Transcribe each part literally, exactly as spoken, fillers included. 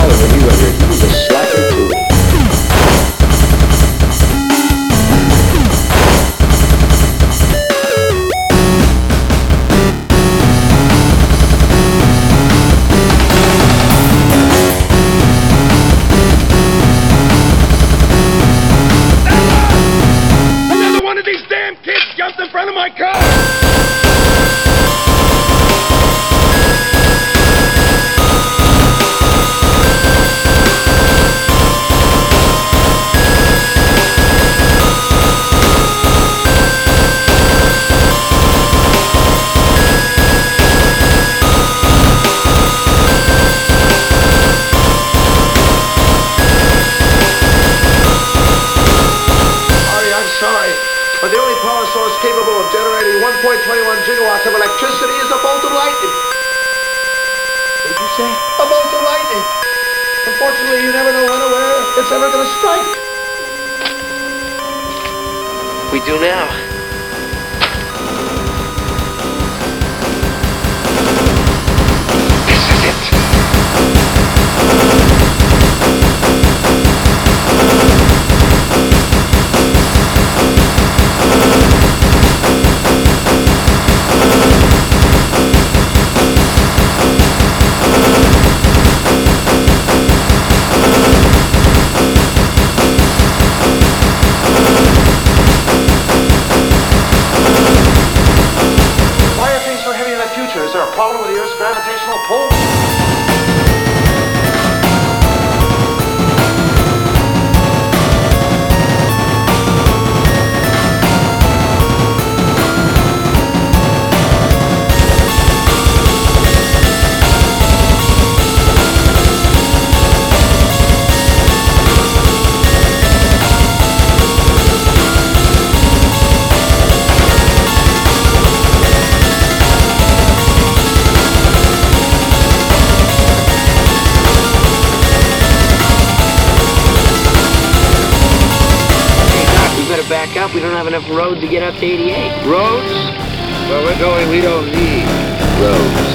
out of me whether he was a slacker too. Another one of these damn kids jumped in front of my car! But the only power source capable of generating one point two one gigawatts of electricity is a bolt of lightning. What did you say? A bolt of lightning. Unfortunately, you never know when or where it's ever going to strike. We do now. This is it. Is there a problem with the Earth's gravitational pull? Back up. We don't have enough road to get up to eighty-eight. Roads? Where we're going, we don't need roads.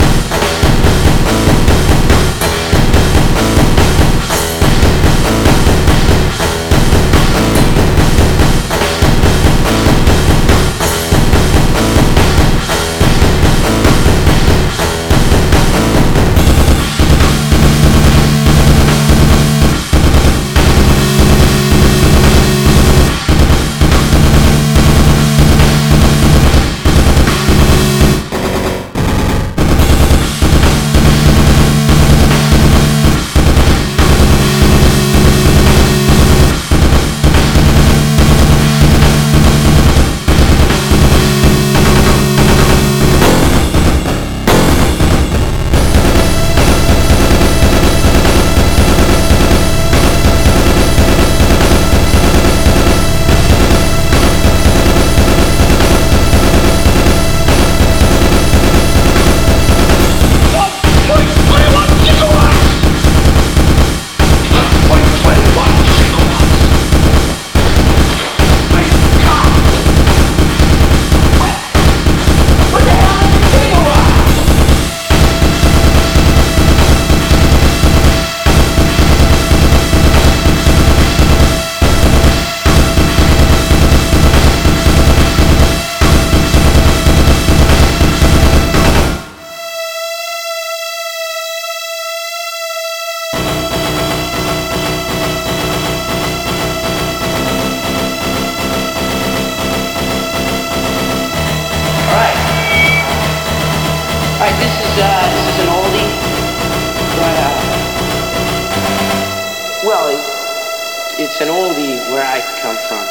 It's an oldie where I come from.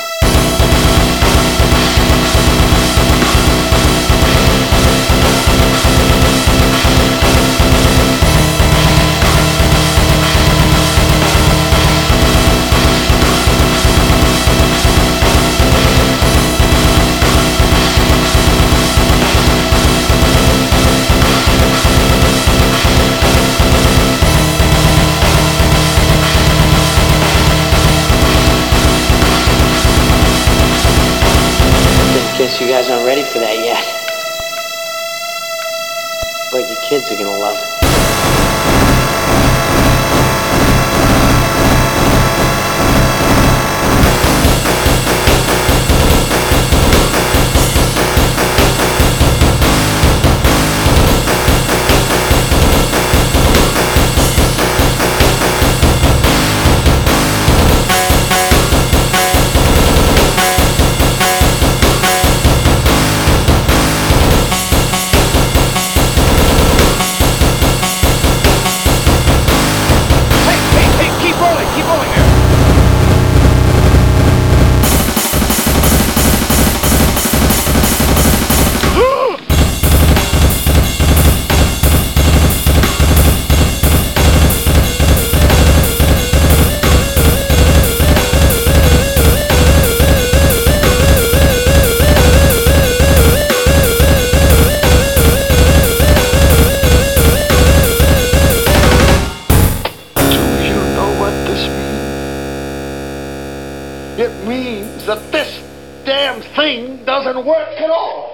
that this damn thing doesn't work at all.